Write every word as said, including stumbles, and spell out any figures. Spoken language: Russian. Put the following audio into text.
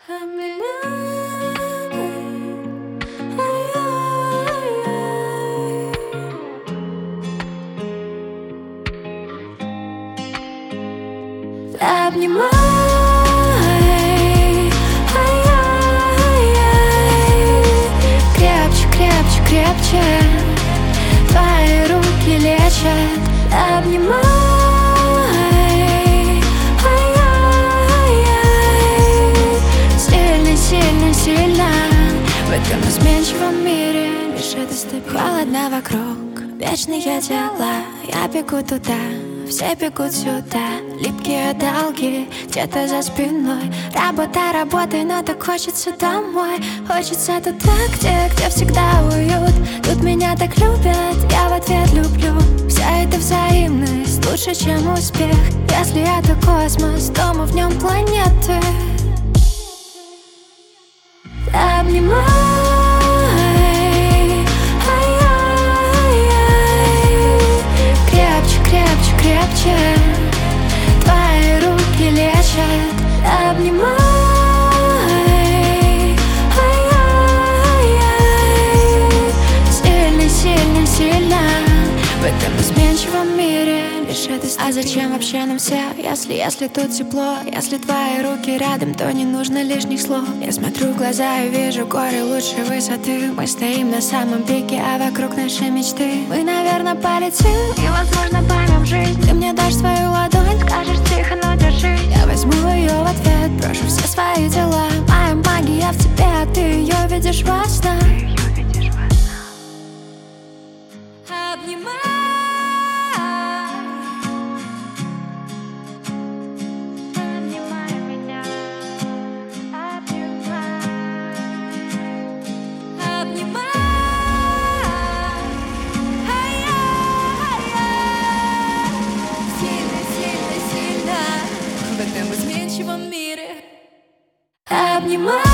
Обнимай, крепче, крепче, крепче, твои руки лечат. Обнимай, сильно, сильно, сильно. В этом изменчивом мире лишь это стабильно. Холодно вокруг, вечные дела. Я бегу туда, все бегут сюда. Липкие долги где-то за спиной. Работа, работай, но так хочется домой. Хочется туда, где, где всегда уют. Тут меня так любят, я в ответ люблю. Вся эта взаимность лучше, чем успех. Если это космос, то мы в нем планеты. Обнимай, крепче, крепче, крепче, твои руки лечат. Обнимай, сильно, сильно, сильно. В этом изменчивом мире лишь это стабильно. А зачем вообще нам все, если, если тут тепло? Если твои руки рядом, то не нужно лишних слов. Я смотрю в глаза и вижу горы лучшей высоты. Мы стоим на самом пике, а вокруг наши мечты. Мы, наверное, полетим и, возможно, поймем жизнь. Ты мне дашь свою ладонь, скажешь тихо, но держи. Я возьму ее в ответ, брошу все свои дела. Моя магия в тебе, а ты ее видишь во снах. Обнимай, обнимай меня, обнимай, обнимай, сильно, сильно, сильно. В этом изменчивом мире. Обнимай.